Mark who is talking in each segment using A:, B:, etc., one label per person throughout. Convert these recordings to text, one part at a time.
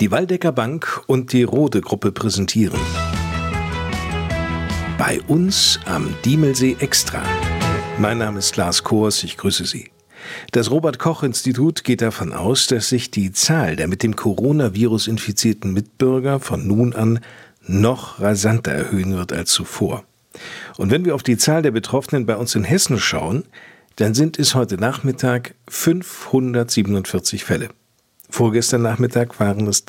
A: Die Waldecker Bank und die Rode-Gruppe präsentieren Bei uns am Diemelsee Extra. Mein Name ist Lars Kors, ich grüße Sie. Das Robert-Koch-Institut geht davon aus, dass sich die Zahl der mit dem Coronavirus infizierten Mitbürger von nun an noch rasanter erhöhen wird als zuvor. Und wenn wir auf die Zahl der Betroffenen bei uns in Hessen schauen, dann sind es heute Nachmittag 547 Fälle. Vorgestern Nachmittag waren es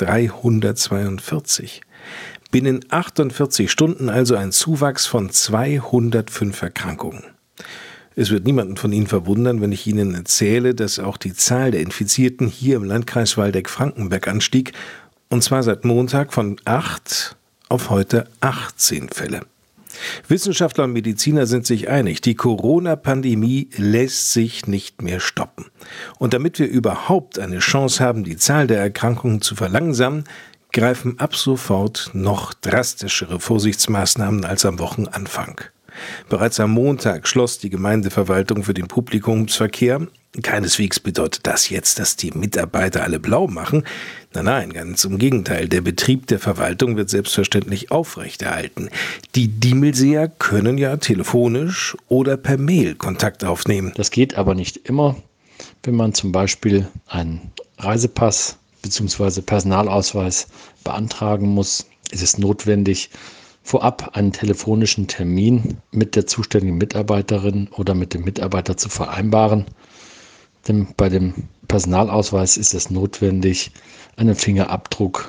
A: 342. Binnen 48 Stunden also ein Zuwachs von 205 Erkrankungen. Es wird niemanden von Ihnen verwundern, wenn ich Ihnen erzähle, dass auch die Zahl der Infizierten hier im Landkreis Waldeck-Frankenberg anstieg, und zwar seit Montag von 8 auf heute 18 Fälle. Wissenschaftler und Mediziner sind sich einig, die Corona-Pandemie lässt sich nicht mehr stoppen. Und damit wir überhaupt eine Chance haben, die Zahl der Erkrankungen zu verlangsamen, greifen ab sofort noch drastischere Vorsichtsmaßnahmen als am Wochenanfang. Bereits am Montag schloss die Gemeindeverwaltung für den Publikumsverkehr. Keineswegs bedeutet das jetzt, dass die Mitarbeiter alle blau machen. Nein, ganz im Gegenteil. Der Betrieb der Verwaltung wird selbstverständlich aufrechterhalten. Die Diemelseer können ja telefonisch oder per Mail Kontakt aufnehmen.
B: Das geht aber nicht immer. Wenn man zum Beispiel einen Reisepass bzw. Personalausweis beantragen muss, ist es notwendig, vorab einen telefonischen Termin mit der zuständigen Mitarbeiterin oder mit dem Mitarbeiter zu vereinbaren. Denn bei dem Personalausweis ist es notwendig, einen Fingerabdruck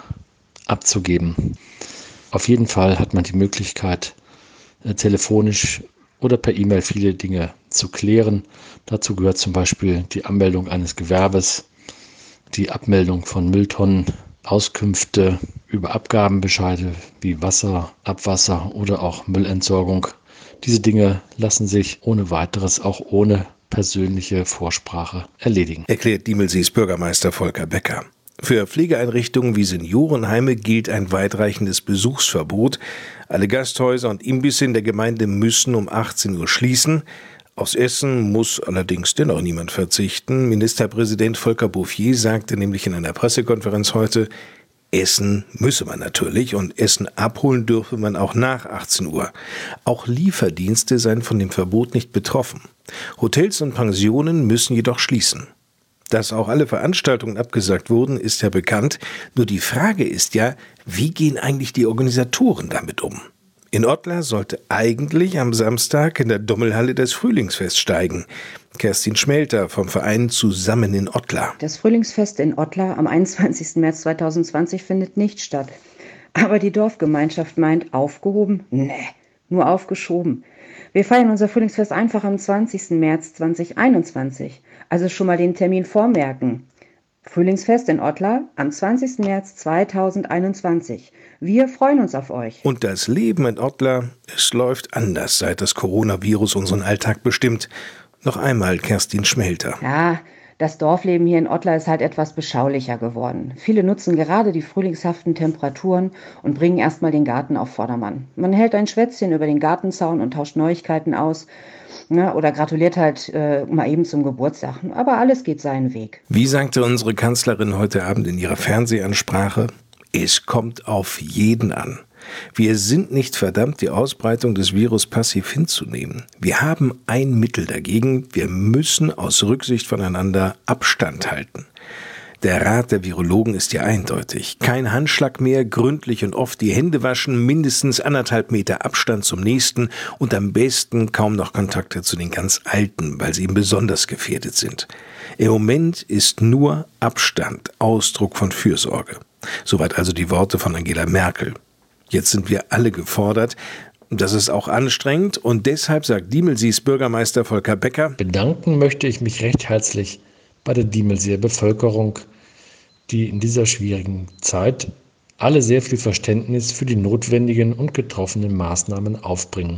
B: abzugeben. Auf jeden Fall hat man die Möglichkeit, telefonisch oder per E-Mail viele Dinge zu klären. Dazu gehört zum Beispiel die Anmeldung eines Gewerbes, die Abmeldung von Mülltonnen, Auskünfte über Abgabenbescheide wie Wasser, Abwasser oder auch Müllentsorgung. Diese Dinge lassen sich ohne weiteres, auch ohne persönliche Vorsprache erledigen.
A: Erklärt Diemelsees Bürgermeister Volker Becker. Für Pflegeeinrichtungen wie Seniorenheime gilt ein weitreichendes Besuchsverbot. Alle Gasthäuser und Imbisse in der Gemeinde müssen um 18 Uhr schließen. Aufs Essen muss allerdings dennoch niemand verzichten. Ministerpräsident Volker Bouffier sagte nämlich in einer Pressekonferenz heute, essen müsse man natürlich und Essen abholen dürfe man auch nach 18 Uhr. Auch Lieferdienste seien von dem Verbot nicht betroffen. Hotels und Pensionen müssen jedoch schließen. Dass auch alle Veranstaltungen abgesagt wurden, ist ja bekannt. Nur die Frage ist ja, wie gehen eigentlich die Organisatoren damit um? In Ottlar sollte eigentlich am Samstag in der Dommelhalle das Frühlingsfest steigen. Kerstin Schmelter vom Verein Zusammen in Ottlar.
C: Das Frühlingsfest in Ottlar am 21. März 2020 findet nicht statt. Aber die Dorfgemeinschaft meint, aufgehoben? Nee, nur aufgeschoben. Wir feiern unser Frühlingsfest einfach am 20. März 2021. Also schon mal den Termin vormerken. Frühlingsfest in Ottlar am 20. März 2021. Wir freuen uns auf euch.
A: Und das Leben in Ottlar, es läuft anders, seit das Coronavirus unseren Alltag bestimmt. Noch einmal Kerstin Schmelter.
C: Ja, das Dorfleben hier in Ottlar ist halt etwas beschaulicher geworden. Viele nutzen gerade die frühlingshaften Temperaturen und bringen erstmal den Garten auf Vordermann. Man hält ein Schwätzchen über den Gartenzaun und tauscht Neuigkeiten aus. Oder gratuliert halt mal eben zum Geburtstag. Aber alles geht seinen Weg.
A: Wie sagte unsere Kanzlerin heute Abend in ihrer Fernsehansprache, es kommt auf jeden an. Wir sind nicht verdammt, die Ausbreitung des Virus passiv hinzunehmen. Wir haben ein Mittel dagegen. Wir müssen aus Rücksicht voneinander Abstand halten. Der Rat der Virologen ist ja eindeutig. Kein Handschlag mehr, gründlich und oft die Hände waschen, mindestens 1,5 Meter Abstand zum Nächsten und am besten kaum noch Kontakte zu den ganz Alten, weil sie eben besonders gefährdet sind. Im Moment ist nur Abstand Ausdruck von Fürsorge. Soweit also die Worte von Angela Merkel. Jetzt sind wir alle gefordert. Das ist auch anstrengend und deshalb sagt Diemelsees Bürgermeister Volker Becker:
B: Bedanken möchte ich mich recht herzlich bei der Diemelseer Bevölkerung, die in dieser schwierigen Zeit alle sehr viel Verständnis für die notwendigen und getroffenen Maßnahmen aufbringen.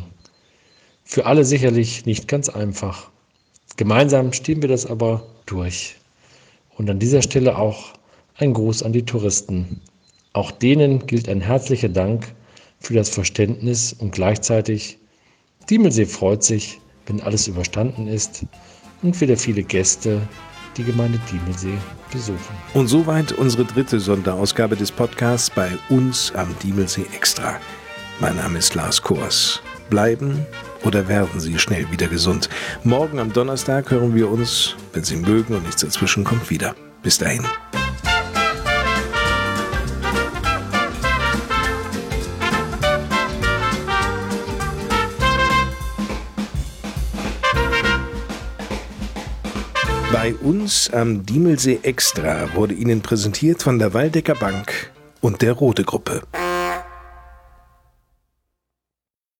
B: Für alle sicherlich nicht ganz einfach. Gemeinsam stehen wir das aber durch. Und an dieser Stelle auch ein Gruß an die Touristen. Auch denen gilt ein herzlicher Dank für das Verständnis und gleichzeitig Diemelsee freut sich, wenn alles überstanden ist und wieder viele Gäste die Gemeinde Diemelsee besuchen.
A: Und soweit unsere 3. Sonderausgabe des Podcasts bei uns am Diemelsee Extra. Mein Name ist Lars Kors. Bleiben oder werden Sie schnell wieder gesund? Morgen am Donnerstag hören wir uns, wenn Sie mögen und nichts dazwischen kommt, wieder. Bis dahin. Bei uns am Diemelsee Extra wurde Ihnen präsentiert von der Waldecker Bank und der Rode Gruppe.